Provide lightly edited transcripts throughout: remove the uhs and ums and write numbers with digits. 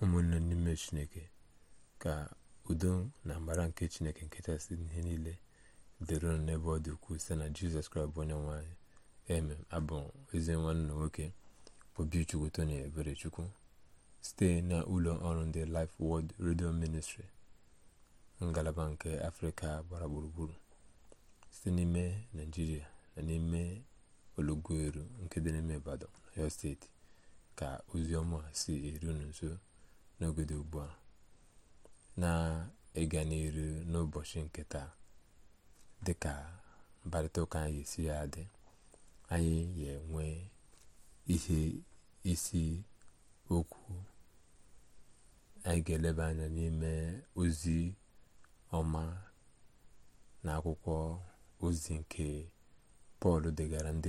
ụmụnne n'ime Chineke, ka udo na amara nke Chineke nke kachasị ihe niile dịrị unu n'ebe ọ dị ukwuu site na Jizọs Kraịst bụ onye nwe anyị. Amen. Abụ ezi nwanne nwoke Obichukwu Tony Eberechukwu site na ụlọ ọrụ ndị Life Word Radio Ministry ngalaba nke Afrịka gbara gburugburu site n'ime Naịjirịa na n'ime Olugweru nke dị n'ime Ibadan, Ọyọ steeti, ka ozi ọma si eru unu nso n'ogodo ugbu a, na ịga n'iru n'ụbọchị nke taa. Dịka mkparịta ụka anyị esi ya dị, anyị ga-enwe ihe isi okwu anyị ga-eleba anya n'ime ozi ọma na akwụkwọ ozi nke Pọl degara ndị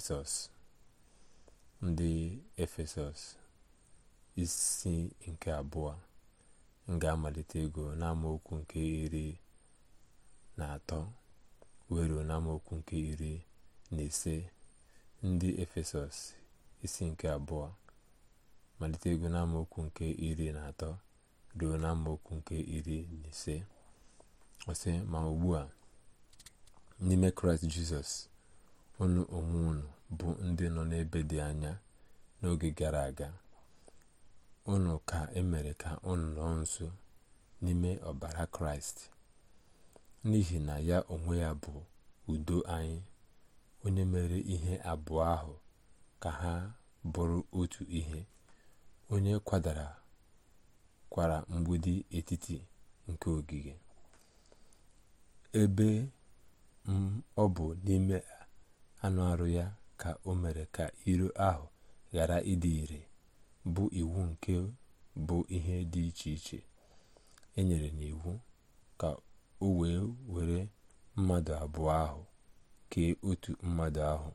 Efesọs isi nke 2. M ga-amalite ego n'amaokwu nke 13 were n'amaokwu nke 15. Ndị Efesọs isi nke 2 malite ego n'amaokwu nke 13 ruo n'amaokwu nke 15. Ọsị, ma ugbu a n'ime Kraịst Jizọs, unu onwe unu bụ ndị nọ n'ebe dị anya n'oge gara aga. Unu ka emere ka unu nọ nso n'ime ọbara Kraịst, n'ihi na ya onwe ya bụ udo anyị, onye mere ihe abụọ ahụ ka ha bụrụ otu ihe, onye kwara mgbidi etiti nke ogige, ebe ọ bụ n'ime anụ arụ ya ka o mere ka iro ahụ ghara ịdị ire, bụ iwu nke bụ ihe dị iche iche e nyere n'iwu, ka o wee were mmadụ abụọ ahụ kee otu mmadụ ahụ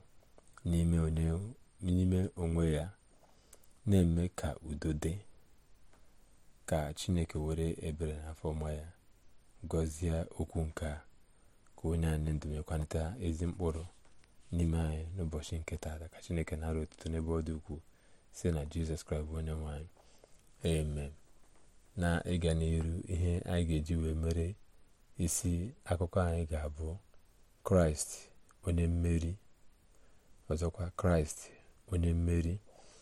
n'ime onwe ya, na-eme ka udo dị. Ka Chineke were ebere na afọma ya gọzie okwu nke a, ka onye anyị ndụ mekwanịta ezi mkpụrụ n'ime anyị n'ụbọchị nke taa. Ka Chineke nara otuto n'ebe ọ dị ukwuu site na Jizọs Kraịst bụ onye nwe anyị. Amen. Na ịga n'iru, ihe anyị ga-eji wee mere isi akụkọ anyị ga-abụ Kraịst onye mmeri. Ọzọkwa, Kraịst onye mmeri.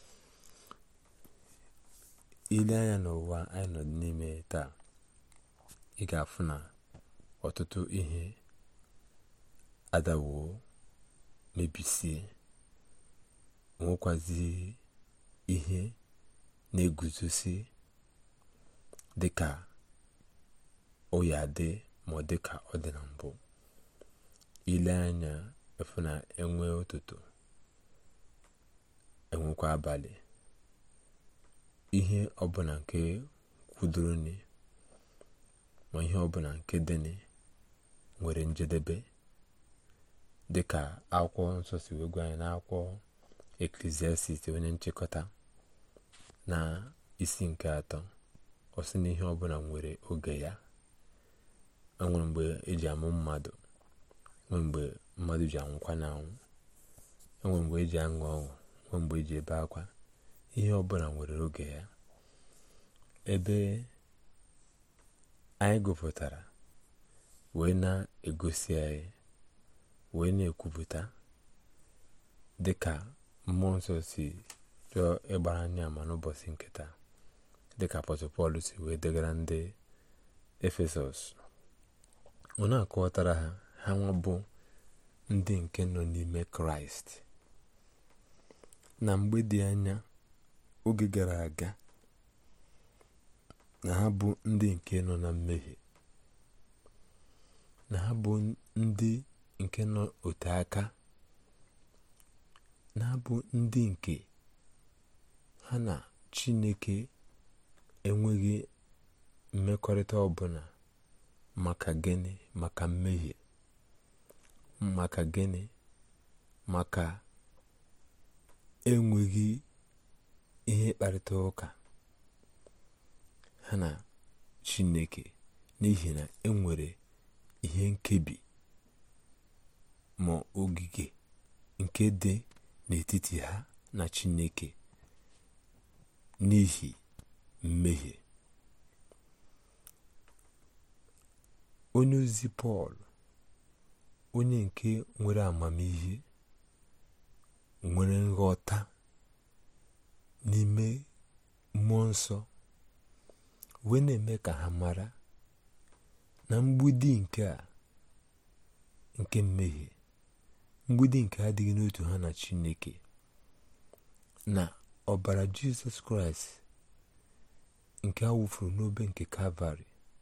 Ile anya n'ụwa anyị nọ n'ime taa, ị ga-afụ na ọtụtụ ihe adawo, mebisie, nwekwazi ihe na-eguzosi dịka o ya dị, ma ọ dịka ọ dị na mbụ. Ile anya efu na enwe ụtụtụ, enwekwa abalị, ihe ọbụla nke kwudoro ni, ma ihe ọbụla nke dịnị nwere njedebe, dịka akwụkwọ nsọ si wee gwa anyị n'akwụkwọ Eklesiastis onye nchịkọta na isi nke 3. Ọ sị na ihe ọbụla nwere oge ya. Enwere mgbe eji amụ mmadụ, nwere mgbe mmadụ ji anwụkwa na anwụ, enwere mgbe eji aṅụ ọṅụ, nwere mgbe eji ebe akwa. Ihe ọbụla nwere oge ya. Ebe anyị gụpụtara wee na-egosi anyị, wee na-ekwupụta dịka mmụọ nsọ si chọọ ịgbara anyị ama n'ụbọchị nke taa, dịka apọstọl Pọl si wee degara ndị Efesọs. Ọ na-akọwatara ha nwa bụ ndị nke nọ n'ime Kraịst, na mgbe dị anya, oge gara aga, na ha bụ ndị nke nọ na mmehie, na ha bụ ndị nke nọ ote aka, na ha bụ ndị nke ha na Chineke enweghị mmekọrịta ọbụla. Maka gịnị? Maka mmehie. Maka gịnị? Maka enweghị ihe mkparịta ụka ha na Chineke, n'ihi na enwere ihe nkebi ma ogige nke dị n'etiti ha na Chineke, n'ihi mmehie. Onye ozi Pọl, onye nke nwere amamihe, nwere nghọta n'ime mmụọ nsọ, wee na-eme ka ha mara na mgbidi nke mmehie, mgbidi nke adịghị n'otu ha na Chineke, na ọbara Jizọs Kraịst nke a wụfuru n'obe nke Kalvarị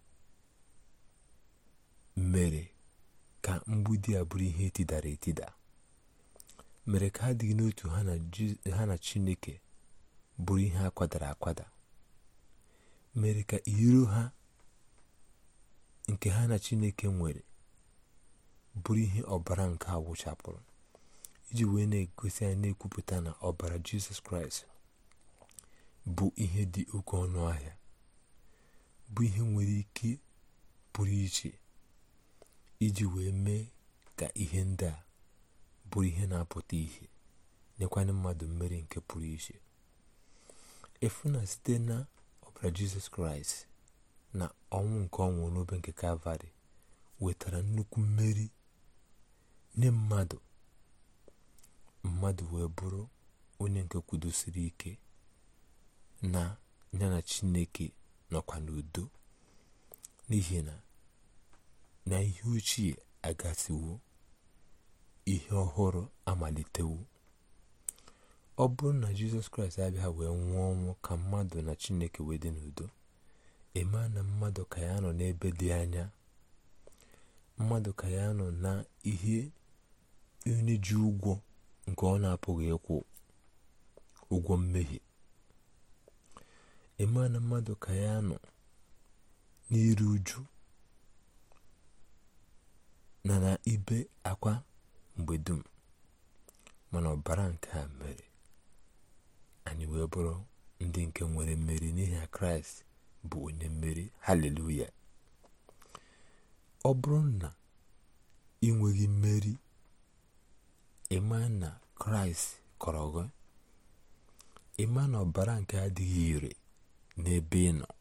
mere ka mgbidi a bụrụ ihe etidara etida, mere ka adịghị n'otu ha na Chineke bụrụ ihe akwadara akwada, mere ka iro ha nke ha na Chineke nwere bụrụ ihe ọbara nke a wụchapụrụ, iji wee na-egosi anyị, na-ekwupụta na ọbara Jizọs Kraịst bụ ihe dị oke ọnụ ahịa, bụ ihe nwere ike pụrụ iche iji wee mee ka ihe ndị a bụrụ ihe na-apụta ihe, nyekwanye mmadụ mmeri nke pụrụ iche. Efu na site na ọbara Jizọs Kraịst na ọnwụ nke ọnwụ n'obe nke Kalvarị wetara nnukwu mmeri nye mmadụ wee bụrụ onye nke kwudosiri ike na ya na Chineke nọkwa n'udo, n'ihi na ihe ochie agasiwo, ihe ọhụrụ amalitewo. Ọ bụrụ na Jizọs Kraịst abịa wee nwụọ ọnwụ ka mmadụ na Chineke wee dị n'udo, eme na mmadụ ka ya nọ n'ebe dị anya, mmadụ ka ya nọ na ihe onye ji ụgwọ nke ọ na-apụghị ịkwụ, ụgwọ mmehie. Eme na mmadụ ka ya nọ n'iru uju na ibe akwa mgbe dum, mana ọbara nke a mere anyị wee bụrụ ndị nke nwere mmeri, n'ihi na Kraịst bụ onye mmeri. Haleluya! Ọ bụrụ na ị nweghị mmeri, ịma na Kraịst kọrọ gị, ịma na ọbara nke adịghị ire n'ebe ị nọ.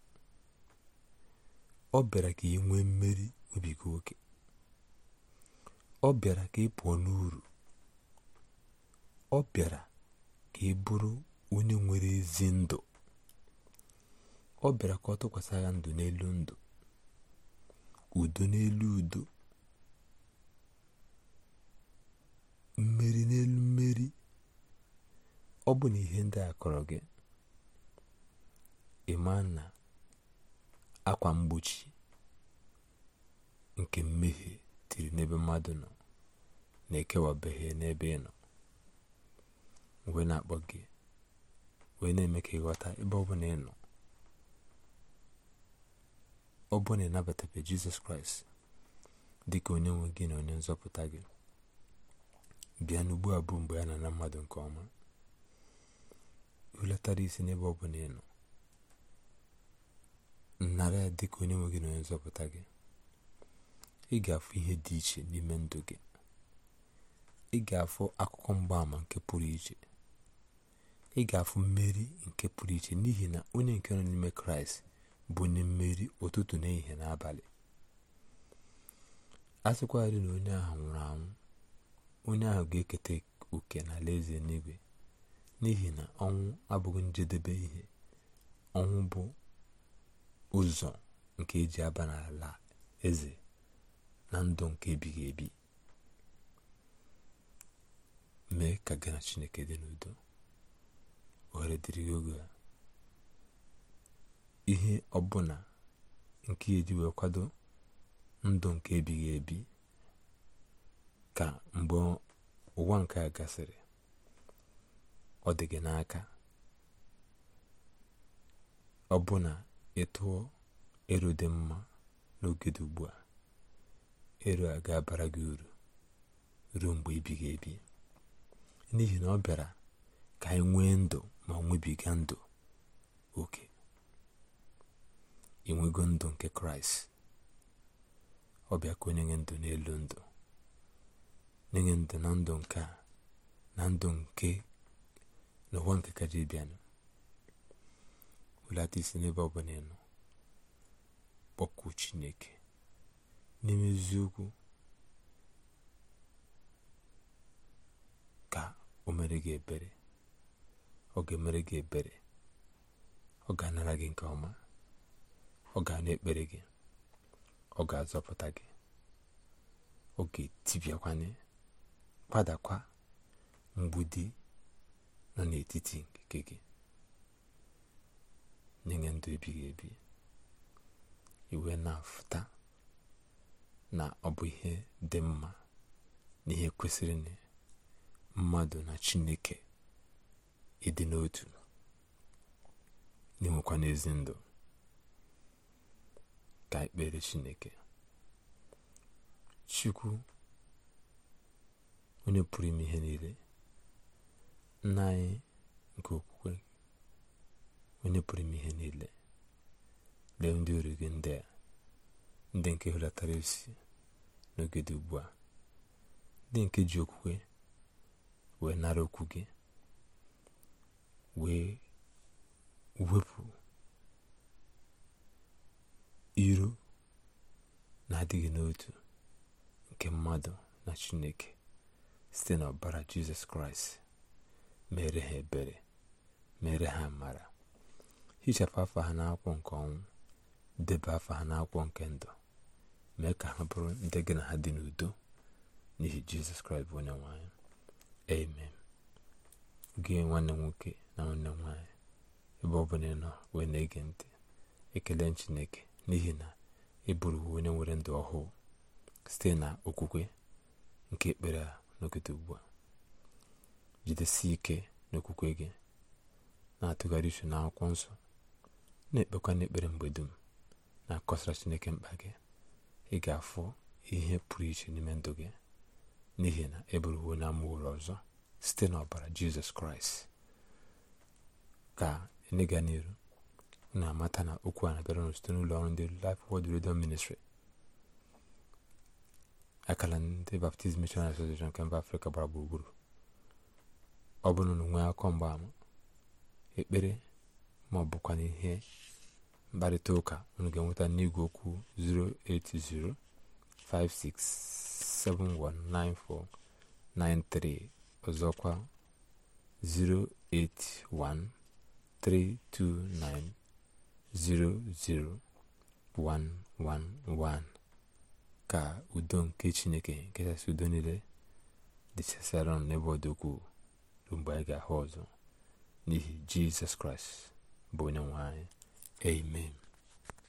Ọ bịara ka ị nwee mmeri obigo oke, ọ bịara ka ị pụọ n'uru, ọ bịara ka ị bụrụ onye nwere ezi ndụ, ọ bịara ka ọ tụkwasị ya ndụ n'elu ndụ, udo n'elu udo, mmeri n'elu mmeri. Ọ bụ na ihe ndị a kọrọ gị, ịma na akwa mgbochi nke mmehie tiri n'ebe mmadụ nọ na-ekewabeghị n'ebe ị nọ, wee na-akpọ gị, wee na-eme ka ịghọta ebe ọ bụla ị nọ. Ọ bụ na ịnabatabe Jizọs Kraịst dịka onye nwe gị na onye nzọpụta gị, bịa n'ugbu a bụ mgbe ya na mmadụ nke ọma, hulatara isi n'ebe ọ bụla ị nọ, nnara ya dịka onye nwe gị na onye nzọpụta gị. Ị ga-afụ ihe dị iche n'ime ndụ gị, ị ga-afụ akụkọ mgbaàmà nke pụrụ iche, ị ga-afụ mmeri nke pụrụ iche, n'ihi na onye nke nọ n'ime Kraịst bụ onye mmeri ụtụtụ na ehihie na abalị. A sịkwarị na onye ahụ nwụrụ anwụ, onye ahụ ga-eketa oke n'alaeze n'igwe, n'ihi na ọnwụ abụghị njedebe ihe. Ọnwụ bụ ụzọ nke eji aba n'ala eze na ndụ nke ebighị ebi. Mee ka gị na Chineke dị n'udo. Ohere dịrị gị oge a. Ihe ọbụla nke eji wee kwado ndụ nke ebighị ebi, ka mgbe ụwa nke a gasịrị, ọ dị gị n'aka. Ọ bụ na ịtụọ ero dị mma n'oge dị ugbu a, ero a ga-abara gị uru ruo mgbe ebighị ebi, n'ihi na ọ bịara ka anyị nwee ndụ ma nwebiga ndụ oke. Inwego ndụ nke Kraịst, ọ bịa ka onye nye ndụ n'elu ndụ, nye ndụ na ndụ nke a na ndụ nke n'ụwa nke kaji bịanụ. welata isi n'ebe ọ bụla nọ, kpọkuo Chineke n'ime eziokwu ka o mere gị ebere. Ọ ga-emere gị ebere, ọ ga-anara gị nke ọma, ọ ga-anụ ekpere gị, ọ ga-azọpụta gị, ọ ga-etibịakwanye kwadakwa mgbidi nọ n'etiti nke gị, nye ndụ ebighị ebi. Iwe na-afụta na ọ bụ ihe dị mma na ihe kwesịrị na mmadụ na Chineke ịdị n'otu, na-enwekwa n'ezi ndụ. Ka ekpere Chineke. Chukwu onye pụrụ ime ihe niile, nna anyị nke okwukwe, onye pụrụ ime ihe niile, lee ndị oru gị ndị a, ndị nke hulatara isi n'oge dị ugbu a, ndị nke ji okwukwe wee nara okwu gị, wee wepụ iro na-adịghị n'otu nke mmadụ na Chineke site n'ọbara Jizọs Kraịst. Mere ha ebere, mere ha amara, hichapụ afa ha n'akwụkwọ nke ọnwụ, debe afa ha n'akwụkwọ nke ndụ, mee ka ha bụrụ ndị gị na ha dị n'udo, n'ihi Jizọs Kraịst bụ onye nwe anyị. Amen. Gị nwanne nwoke na nwanne nwaanyị, ebe ọ bụla ị nọ wee na-ege ntị, ekele Chineke n'ihi na ị bụrụ onye nwere ndụ ọhụụ site na okwukwe nke ekpere a n'oge ugbu a. Jidesi ike n'okwukwe gị, na-atụgharị uche n'akwụkwọ nsọ, na-ekpekwa n'ekpere mgbe dum, na-akọsara Chineke mkpa gị. Ị ga-afụ ihe pụrụ iche n'ime ndụ gị, n'ihi na ị bụrụ onye amụrụ ọzọ site n'ọbara Jizọs Kraịst. Ka ịga n'iru, na-amata na okwu a na-abịara unu site n'ụlọ ọrụ ndị Life Word Radio Ministry, akala ndị Baptist Missionary Association nke mba Afrịka gbara gburugburu. Ọ bụrụ na nwee akọ mgbaama, ekpere, ma ọ bụkwa n'ihe mkparịta ụka, unu ga-enweta n'igwe okwu 08056719493, ọzọkwa 08132900111. Ka udo nke Chineke nke kachasị udo niile dịchasịara ọnụ n'ebe ọ dị ukwuu ruo mgbe anyị ga-ahụ ọzọ, n'ihi Jizọs Kraịst bụ onye nwe anyị. Amen.